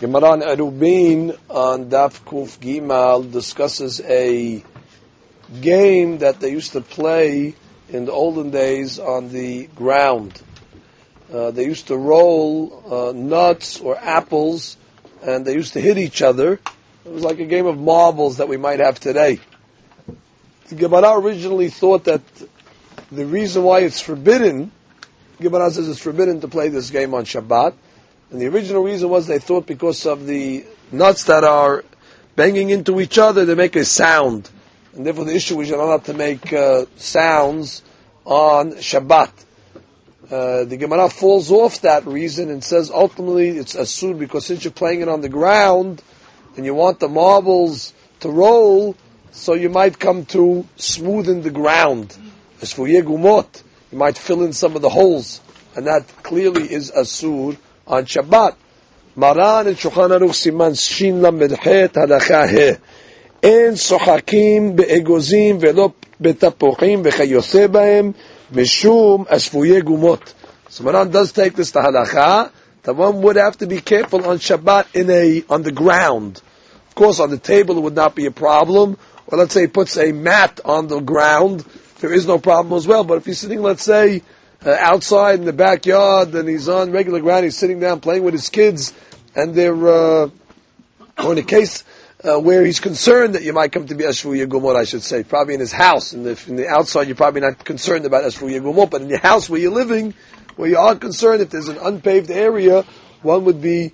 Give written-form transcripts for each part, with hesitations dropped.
Gemara in Erubin on Daf Kuf Gimal discusses a game that they used to play in the olden days on the ground. They used to roll nuts or apples, and they used to hit each other. It was like a game of marbles that we might have today. The Gemara originally thought that the reason why it's forbidden, Gemara says it's forbidden to play this game on Shabbat, and the original reason was they thought because of the nuts that are banging into each other, they make a sound. And therefore the issue is you're not allowed to make sounds on Shabbat. The Gemara falls off that reason and says ultimately it's asur because since you're playing it on the ground and you want the marbles to roll, so you might come to smoothen the ground. As for yegumot, you might fill in some of the holes, and that clearly is asur on Shabbat. Maran and Shulchan Aruch Siman Shin Lamed Het Halacha He En Sochakim Be'egozim Ve'lo Betapuchim Ve'chayothe Ba'em Mishum Asfuye Gumot. So Maran does take this to halacha that one would have to be careful on Shabbat on the ground. Of course, on the table it would not be a problem. Or let's say he puts a mat on the ground, there is no problem as well. But if he's sitting, let's say, outside in the backyard, and he's on regular ground, he's sitting down playing with his kids, and they're, or in a case where he's concerned that you might come to be Ashvu Yegumot, I should say, probably in his house. In the outside, you're probably not concerned about Ashvu Yegumot, but in your house where you're living, where you are concerned, if there's an unpaved area, one would be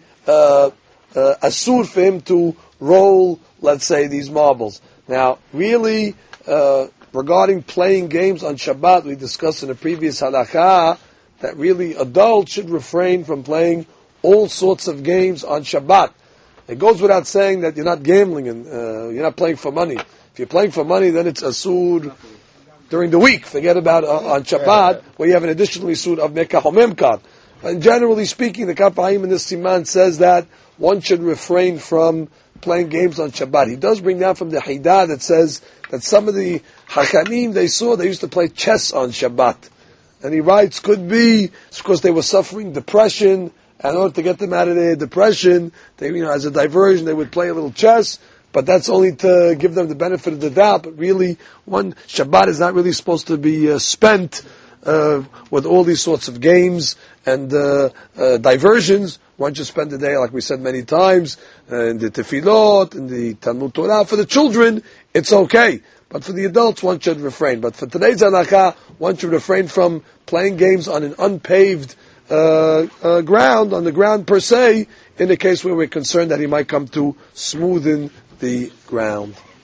asur for him to roll, let's say, these marbles. Now, really, regarding playing games on Shabbat, we discussed in a previous halakha that really adults should refrain from playing all sorts of games on Shabbat. It goes without saying that you're not gambling and you're not playing for money. If you're playing for money, then it's asur during the week. Forget about on Shabbat, where you have an additional asur of mekach or memkar. And generally speaking, the Kaf HaChaim in this siman says that one should refrain from playing games on Shabbat. He does bring down from the Haidah that says that some of the Hakanim they used to play chess on Shabbat. And he writes, could be it's because they were suffering depression, and in order to get them out of their depression, they, as a diversion, they would play a little chess, but that's only to give them the benefit of the doubt. But really, Shabbat is not really supposed to be spent with all these sorts of games and diversions. One should spend the day, like we said many times, in the tefillot, in the Talmud Torah. For the children, it's okay. But for the adults, one should refrain. But for today's halakha, one should refrain from playing games on an unpaved ground, on the ground per se, in the case where we're concerned that he might come to smoothen the ground.